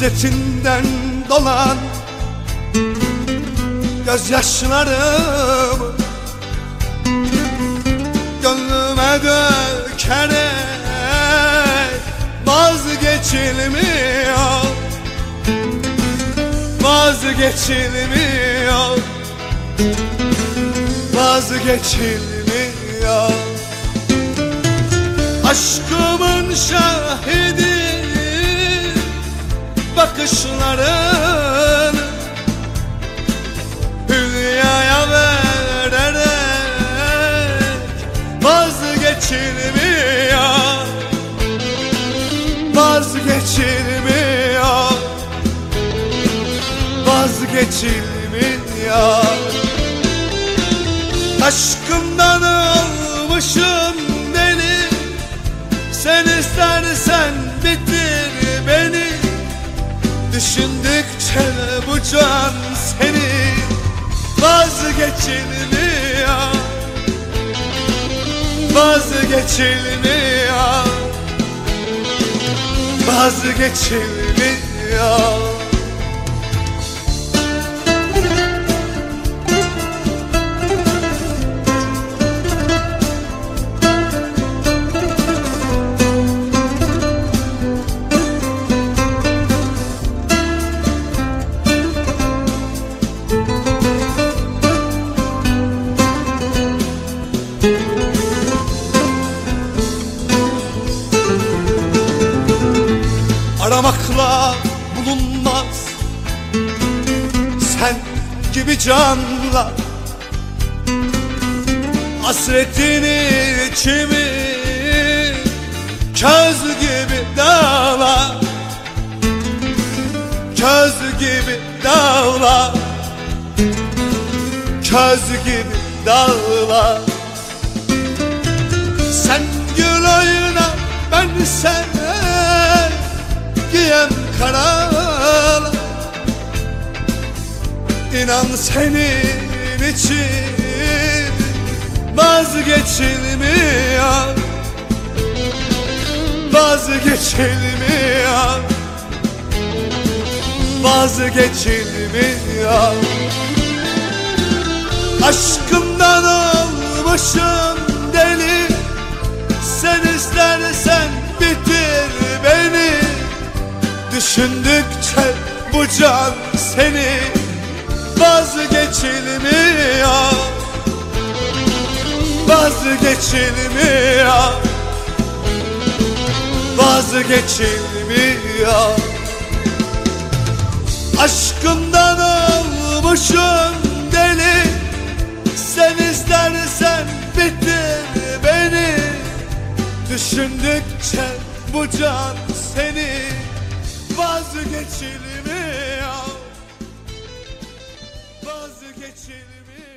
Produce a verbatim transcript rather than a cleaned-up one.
Hasretinden dolan gözyaşlarımı gönlüme dökerek vazgeçilmiyor, vazgeçilmiyor, vazgeçilmiyor. Aşkımın şahidi bakışların, hülyaya vererek vazgeçilmiyor, vazgeçilmiyor, vazgeçilmiyor. Aşkımdan olmuşum deli, sen istersen bitir beni. Düşündükçe bu can seni vazgeçilmiyor, vazgeçilmiyor, vazgeçilmiyor. Aramakla bulunmaz sen gibi canlar, hasretini içimi köz gibi dağlar, köz gibi dağlar, köz gibi dağlar. Sen gül oyna, ben sen giyem karalar. İnan senin için vazgeçilmiyor, vazgeçilmiyor, vazgeçilmiyor. Aşkımdan olmuşum deli, sen istersen bitir beni. Düşündükçe bu can seni vazgeçilmiyor, vazgeçilmiyor, vazgeçilmiyor. Aşkımdan olmuşum deli, sen istersen bitir beni. Düşündükçe bu can seni vazgeçilmiyor, vazgeçilmiyor.